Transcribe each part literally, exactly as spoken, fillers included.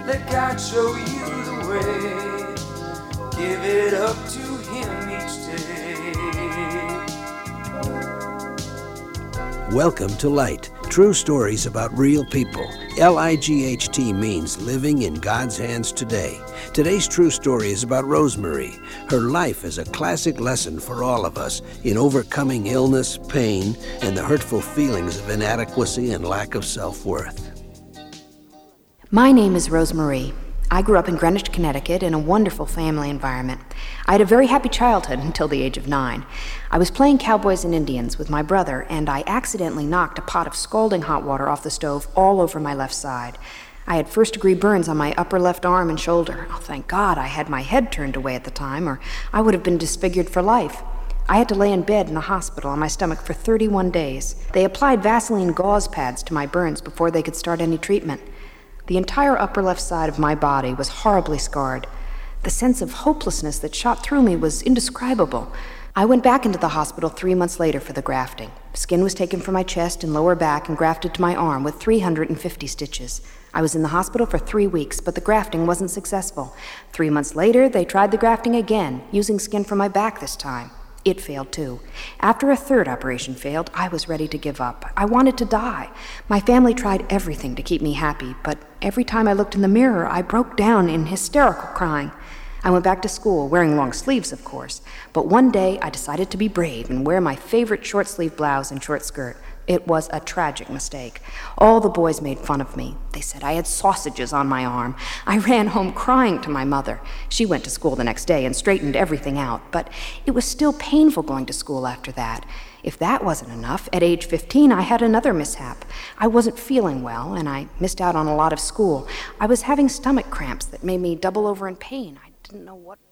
let God show you the way. Give it up to Him each day. Welcome to Light, true stories about real people. L I G H T means living in God's hands today. Today's true story is about Rosemary. Her life is a classic lesson for all of us in overcoming illness, pain, and the hurtful feelings of inadequacy and lack of self-worth. My name is Rosemary. I grew up in Greenwich, Connecticut in a wonderful family environment. I had a very happy childhood until the age of nine. I was playing cowboys and Indians with my brother, and I accidentally knocked a pot of scalding hot water off the stove all over my left side. I had first-degree burns on my upper left arm and shoulder. Oh, thank God I had my head turned away at the time, or I would have been disfigured for life. I had to lay in bed in a hospital on my stomach for thirty-one days. They applied Vaseline gauze pads to my burns before they could start any treatment. The entire upper left side of my body was horribly scarred. The sense of hopelessness that shot through me was indescribable. I went back into the hospital three months later for the grafting. Skin was taken from my chest and lower back and grafted to my arm with three hundred fifty stitches. I was in the hospital for three weeks, but the grafting wasn't successful. Three months later, they tried the grafting again, using skin from my back this time. It failed too. After a third operation failed, I was ready to give up. I wanted to die. My family tried everything to keep me happy, but every time I looked in the mirror, I broke down in hysterical crying. I went back to school, wearing long sleeves, of course. But one day, I decided to be brave and wear my favorite short-sleeve blouse and short skirt. It was a tragic mistake. All the boys made fun of me. They said I had sausages on my arm. I ran home crying to my mother. She went to school the next day and straightened everything out, but it was still painful going to school after that. If that wasn't enough, at age fifteen, I had another mishap. I wasn't feeling well, and I missed out on a lot of school. I was having stomach cramps that made me double over in pain. I didn't know what...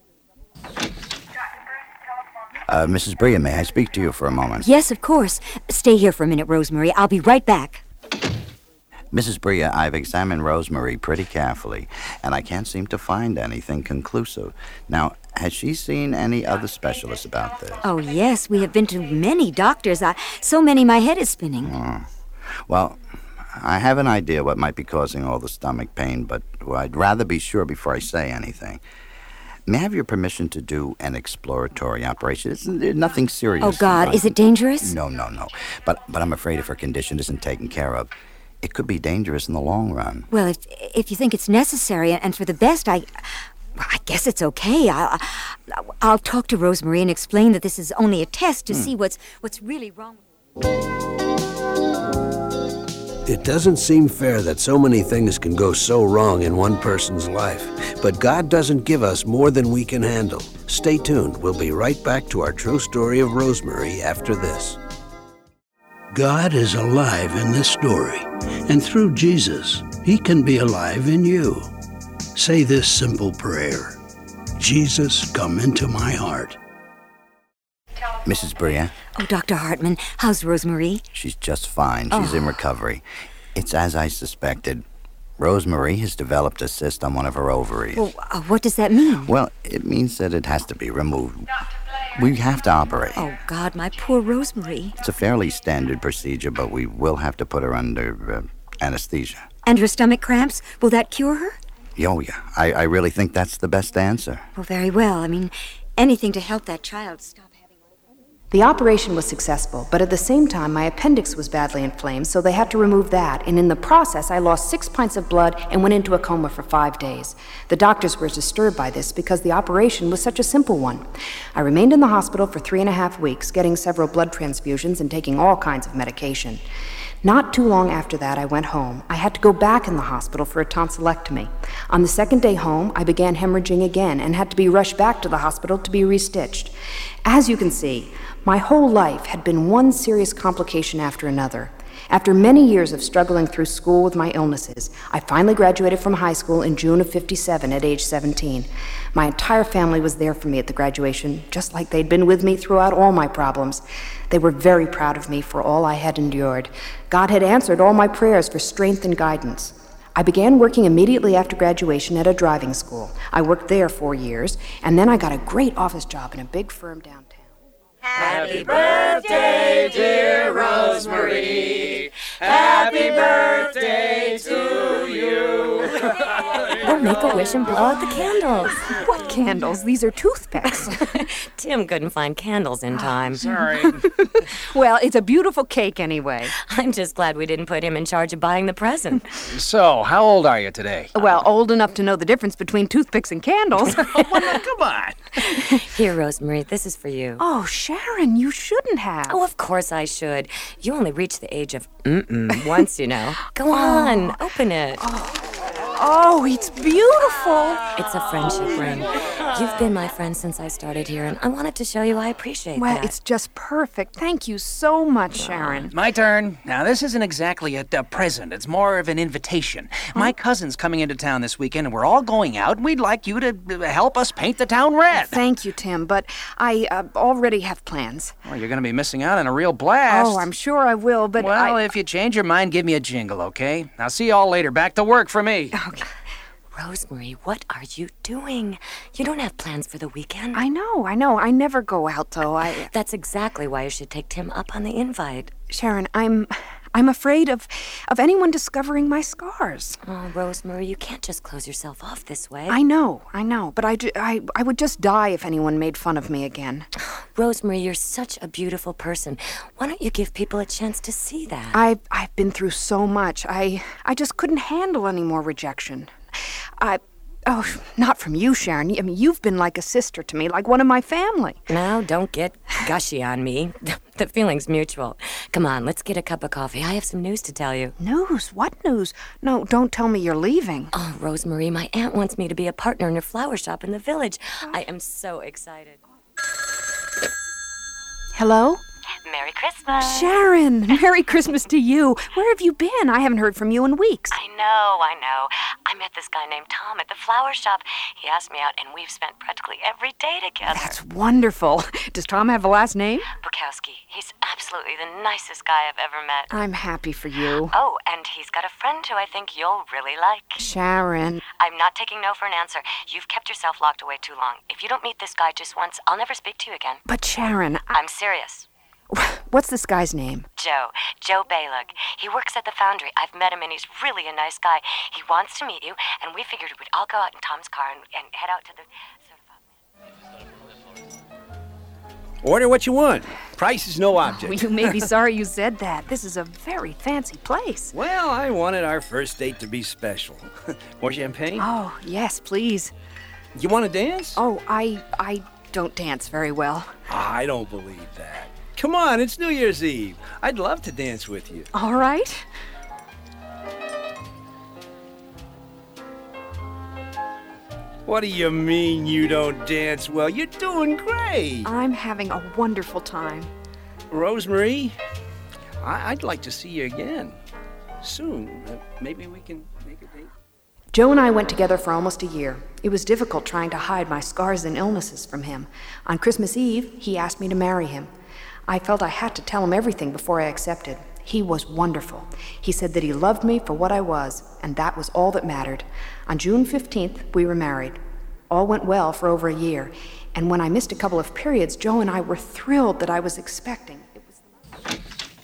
Uh, Missus Bria, may I speak to you for a moment? Yes, of course. Stay here for a minute, Rosemary. I'll be right back. Missus Bria, I've examined Rosemary pretty carefully, and I can't seem to find anything conclusive. Now, has she seen any other specialists about this? Oh, yes. We have been to many doctors. I, so many my head is spinning. Oh. Well, I have an idea what might be causing all the stomach pain, but well, I'd rather be sure before I say anything. May I have your permission to do an exploratory operation? It's nothing serious. Oh, God. Is it dangerous? No, no, no. But but I'm afraid if her condition isn't taken care of, it could be dangerous in the long run. Well, if if you think it's necessary and for the best, I... I guess it's okay. I'll, I'll talk to Rosemary and explain that this is only a test to hmm. see what's what's really wrong with her. It doesn't seem fair that so many things can go so wrong in one person's life. But God doesn't give us more than we can handle. Stay tuned. We'll be right back to our true story of Rosemary after this. God is alive in this story. And through Jesus, He can be alive in you. Say this simple prayer. Jesus, come into my heart. Missus Bria? Oh, Doctor Hartman, how's Rosemary? She's just fine. She's oh. in recovery. It's as I suspected. Rosemary has developed a cyst on one of her ovaries. Well, uh, what does that mean? Well, it means that it has to be removed. We have to operate. Oh, God, my poor Rosemary. It's a fairly standard procedure, but we will have to put her under uh, anesthesia. And her stomach cramps? Will that cure her? Oh, yeah. I, I really think that's the best answer. Well, very well. I mean, anything to help that child stop. The operation was successful, but at the same time, my appendix was badly inflamed, so they had to remove that, and in the process, I lost six pints of blood and went into a coma for five days. The doctors were disturbed by this because the operation was such a simple one. I remained in the hospital for three and a half weeks, getting several blood transfusions and taking all kinds of medication. Not too long after that, I went home. I had to go back in the hospital for a tonsillectomy. On the second day home, I began hemorrhaging again and had to be rushed back to the hospital to be restitched. As you can see, my whole life had been one serious complication after another. After many years of struggling through school with my illnesses, I finally graduated from high school in June of fifty-seven at age seventeen. My entire family was there for me at the graduation, just like they'd been with me throughout all my problems. They were very proud of me for all I had endured. God had answered all my prayers for strength and guidance. I began working immediately after graduation at a driving school. I worked there four years, and then I got a great office job in a big firm downtown. Happy birthday, dear Rosemary. Happy birthday to you. We'll make a wish and blow out the candles. What candles? These are toothpicks. Tim couldn't find candles in time. Sorry. Well, it's a beautiful cake anyway. I'm just glad we didn't put him in charge of buying the present. So, how old are you today? Well, old enough to know the difference between toothpicks and candles. Oh, well, now, come on. Here, Rosemary, this is for you. Oh, Sharon, you shouldn't have. Oh, of course I should. You only reached the age of mm-mm once, you know. Go on, open it. Oh, it's beautiful. It's a friendship ring. You've been my friend since I started here, and I wanted to show you I appreciate Well, that. it's just perfect. Thank you so much, Sharon. My turn. Now, this isn't exactly a, a present. It's more of an invitation. Huh? My cousin's coming into town this weekend, and we're all going out, and we'd like you to uh, help us paint the town red. Thank you, Tim, but I uh, already have plans. Well, you're going to be missing out on a real blast. Oh, I'm sure I will, but Well, I... if you change your mind, give me a jingle, okay? I'll see you all later. Back to work for me. Okay. Rosemary, what are you doing? You don't have plans for the weekend. I know, I know. I never go out, though. I... That's exactly why you should take Tim up on the invite. Sharon, I'm... I'm afraid of of anyone discovering my scars. Oh, Rosemary, you can't just close yourself off this way. I know, I know, but I, ju- I, I would just die if anyone made fun of me again. Rosemary, you're such a beautiful person. Why don't you give people a chance to see that? I've, I've been through so much. I, I just couldn't handle any more rejection. I... Oh, not from you, Sharon. I mean, you've been like a sister to me, like one of my family. Now, don't get gushy on me. The feeling's mutual. Come on, let's get a cup of coffee. I have some news to tell you. News? What news? No, don't tell me you're leaving. Oh, Rosemary, my aunt wants me to be a partner in her flower shop in the village. I am so excited. Hello? Merry Christmas. Sharon, Merry Christmas to you. Where have you been? I haven't heard from you in weeks. I know, I know. I met this guy named Tom at the flower shop. He asked me out, and we've spent practically every day together. That's wonderful. Does Tom have a last name? Bukowski. He's absolutely the nicest guy I've ever met. I'm happy for you. Oh, and he's got a friend who I think you'll really like. Sharon. I'm not taking no for an answer. You've kept yourself locked away too long. If you don't meet this guy just once, I'll never speak to you again. But Sharon, I... I'm serious. What's this guy's name? Joe. Joe Baylug. He works at the foundry. I've met him, and he's really a nice guy. He wants to meet you, and we figured we'd all go out in Tom's car and, and head out to the... Order what you want. Price is no object. Oh, you may be sorry you said that. This is a very fancy place. Well, I wanted our first date to be special. More champagne? Oh, yes, please. You want to dance? Oh, I... I don't dance very well. I don't believe that. Come on, it's New Year's Eve. I'd love to dance with you. All right. What do you mean you don't dance well? You're doing great. I'm having a wonderful time. Rosemary, I- I'd like to see you again. Soon. Uh, maybe we can make a date. Joe and I went together for almost a year. It was difficult trying to hide my scars and illnesses from him. On Christmas Eve, he asked me to marry him. I felt I had to tell him everything before I accepted. He was wonderful. He said that he loved me for what I was, and that was all that mattered. On June fifteenth, we were married. All went well for over a year, and when I missed a couple of periods, Joe and I were thrilled that I was expecting. It was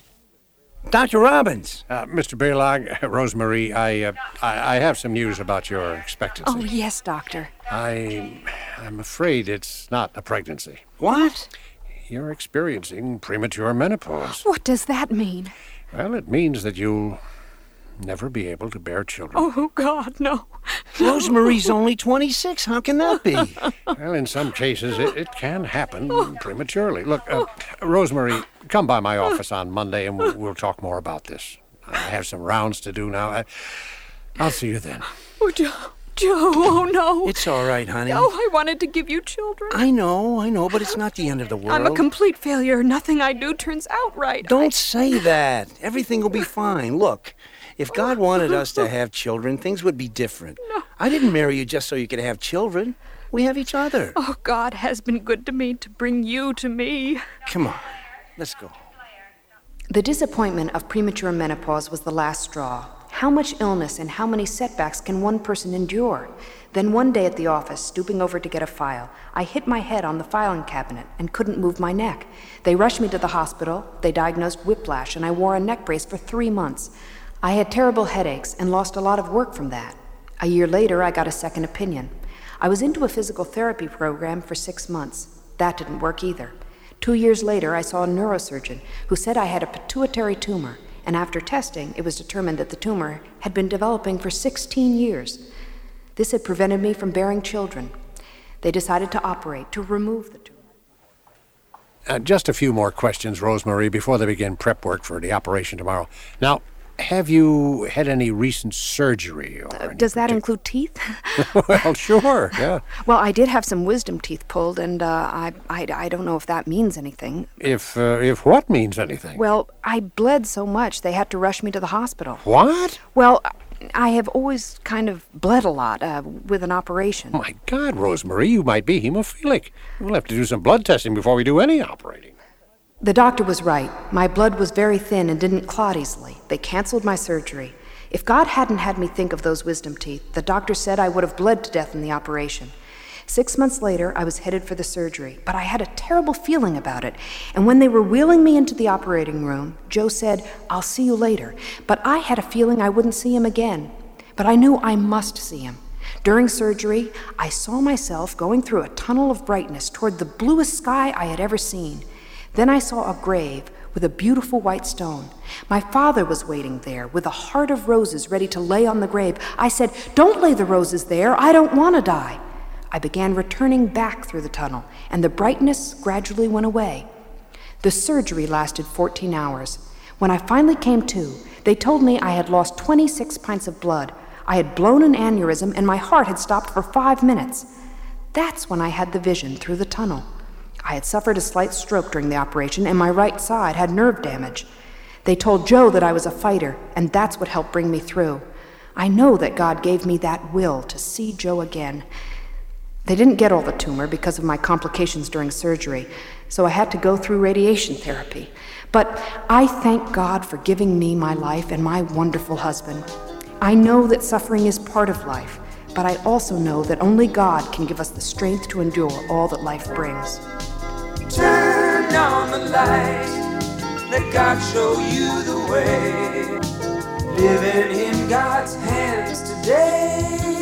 Doctor Robbins. Uh, Mister Baylog, Rosemary, I, uh, I I have some news about your expectancy. Oh, yes, Doctor. I, I'm afraid it's not a pregnancy. What? You're experiencing premature menopause. What does that mean? Well, it means that you'll never be able to bear children. Oh, God, no. Rosemary's only twenty-six. How can that be? Well, in some cases, it, it can happen prematurely. Look, uh, Rosemary, come by my office on Monday and we'll, we'll talk more about this. I have some rounds to do now. I, I'll see you then. Oh, Joe. Joe, oh, no. It's all right, honey. Oh, I wanted to give you children. I know, I know, but it's not the end of the world. I'm a complete failure. Nothing I do turns out right. Don't I... say that. Everything will be fine. Look, if God wanted us to have children, things would be different. No. I didn't marry you just so you could have children. We have each other. Oh, God has been good to me to bring you to me. Come on, let's go. The disappointment of premature menopause was the last straw. How much illness and how many setbacks can one person endure? Then one day at the office, stooping over to get a file, I hit my head on the filing cabinet and couldn't move my neck. They rushed me to the hospital, they diagnosed whiplash, and I wore a neck brace for three months. I had terrible headaches and lost a lot of work from that. A year later, I got a second opinion. I was into a physical therapy program for six months. That didn't work either. Two years later, I saw a neurosurgeon who said I had a pituitary tumor, and after testing, it was determined that the tumor had been developing for sixteen years. This had prevented me from bearing children. They decided to operate to remove the tumor. Uh, just a few more questions, Rosemary, before they begin prep work for the operation tomorrow. Now, have you had any recent surgery? Or Uh, does that include teeth? Well, sure, yeah. Well, I did have some wisdom teeth pulled, and uh, I, I, I don't know if that means anything. If, uh, if what means anything? Well, I bled so much they had to rush me to the hospital. What? Well, I have always kind of bled a lot uh, with an operation. Oh, my God, Rosemary, you might be hemophilic. We'll have to do some blood testing before we do any operating. The doctor was right. My blood was very thin and didn't clot easily. They canceled my surgery. If God hadn't had me think of those wisdom teeth, the doctor said I would have bled to death in the operation. Six months later, I was headed for the surgery, but I had a terrible feeling about it. And when they were wheeling me into the operating room, Joe said, "I'll see you later." But I had a feeling I wouldn't see him again. But I knew I must see him. During surgery, I saw myself going through a tunnel of brightness toward the bluest sky I had ever seen. Then I saw a grave with a beautiful white stone. My father was waiting there with a heart of roses ready to lay on the grave. I said, "Don't lay the roses there. I don't want to die." I began returning back through the tunnel, and the brightness gradually went away. The surgery lasted fourteen hours. When I finally came to, they told me I had lost twenty-six pints of blood. I had blown an aneurysm, and my heart had stopped for five minutes. That's when I had the vision through the tunnel. I had suffered a slight stroke during the operation, and my right side had nerve damage. They told Joe that I was a fighter, and that's what helped bring me through. I know that God gave me that will to see Joe again. They didn't get all the tumor because of my complications during surgery, so I had to go through radiation therapy. But I thank God for giving me my life and my wonderful husband. I know that suffering is part of life, but I also know that only God can give us the strength to endure all that life brings. Turn on the light, let God show you the way. Living in God's hands today.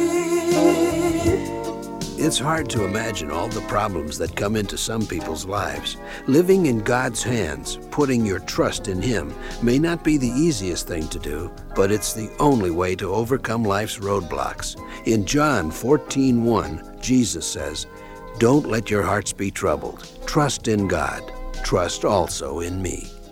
It's hard to imagine all the problems that come into some people's lives. Living in God's hands, putting your trust in Him, may not be the easiest thing to do, but it's the only way to overcome life's roadblocks. In John fourteen one, Jesus says, "Don't let your hearts be troubled. Trust in God. Trust also in me."